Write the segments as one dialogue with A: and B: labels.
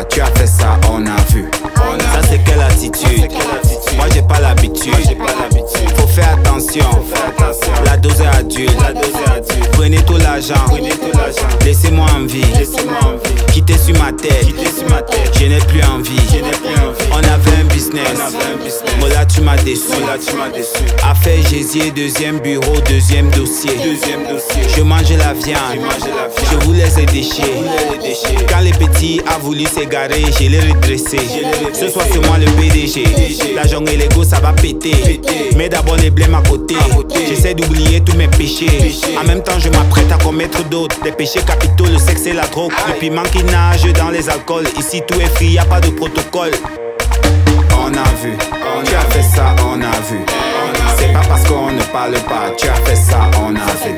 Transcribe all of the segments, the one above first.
A: tu as fait ça, on a vu. Ça c'est quelle attitude? Moi j'ai pas l'habitude. Faut faire attention, la dose est adulte. Prenez tout l'argent, laissez-moi en vie. Quittez sur ma tête, je n'ai plus envie. On avait un business, Mola tu m'as déçu. Affaire Gésier, deuxième bureau, deuxième dossier. Je mangeais la viande, je voulais les déchets. Quand les petits a voulu s'égarer, je l'ai redressé. Ce soir c'est moi le PDG. L'argent et l'ego ça va péter. Mais d'abord les blêmes à côté. J'essaie d'oublier tous mes péchés. En même temps je m'apprête à commettre d'autres. Des péchés capitaux, le sexe et la drogue. Le piment qui nage dans les alcools. Ici tout est free, y a pas de protocole. On a vu, tu as fait ça, on a vu. C'est pas parce qu'on ne parle pas, tu as fait ça, on a vu.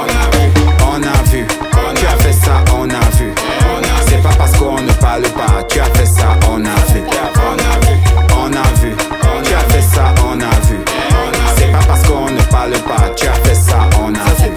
A: On a vu, tu as fait ça, on a vu. C'est pas parce qu'on ne parle pas, tu as fait ça, on a vu. On a vu, tu as fait ça, on a vu. C'est pas parce qu'on ne parle pas, tu as fait ça, on a vu.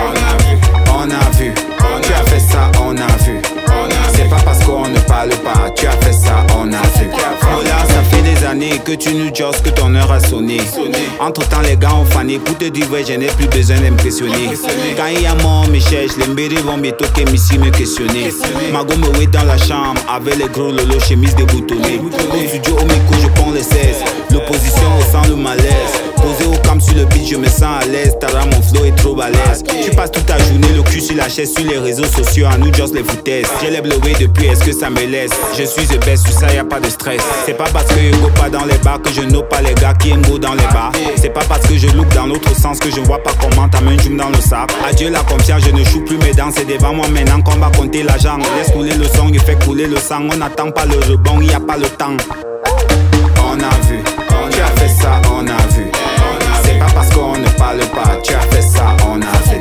A: On a vu, tu as fait ça, on a vu. C'est pas parce qu'on ne parle pas, tu as fait ça, on a vu. Mola, ça fait des années que tu nous josses que ton heure a sonné. Entre temps les gars ont fané. Pour te dire vrai, je n'ai plus besoin d'impressionner. Quand il y a mort me cherche, les mbérés vont me toquer, Missy me questionner. Mago me wait dans la chambre avec les gros lolos, chemise déboutonnée. Au studio au micro je prends les 16. L'opposition ressent le malaise. Posé au camp sur le beat, je me sens à l'aise. Tara mon flow est trop balèze. Tu passes toute ta journée le cul sur la chaise, sur les réseaux sociaux, à nous just les foutaises. J'ai les blowés depuis, est-ce que ça me laisse? Je suis the best, sur ça y a pas de stress. C'est pas parce que je go pas dans les bars que je n'ose pas les gars qui aiment go dans les bars. C'est pas parce que je look dans l'autre sens que je vois pas comment ta main jume dans le sac. Adieu la confiance, je ne joue plus mes dents. C'est devant moi maintenant qu'on va compter l'argent. Laisse couler le son, il fait couler le sang. On n'attend pas le rebond, y a pas le temps. On a vu, tu as fait ça, on a vu. C'est pas parce qu'on ne parle pas, tu as fait ça, on a vu.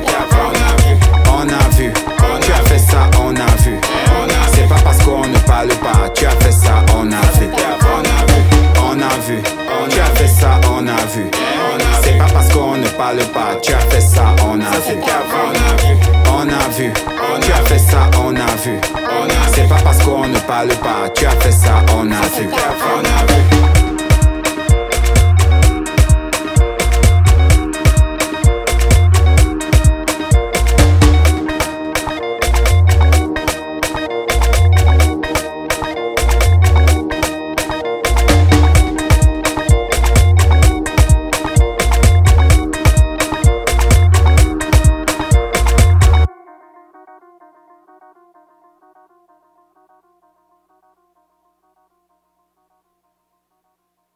A: On a vu, tu as fait ça, on a vu. C'est pas parce qu'on ne parle pas, tu as fait ça, on a vu. On a vu, tu as fait ça, on a vu. C'est pas parce qu'on ne parle pas, tu as fait ça, on a vu. On a vu, tu as fait ça, on a vu. C'est pas parce qu'on ne parle pas, tu as fait ça, on a vu.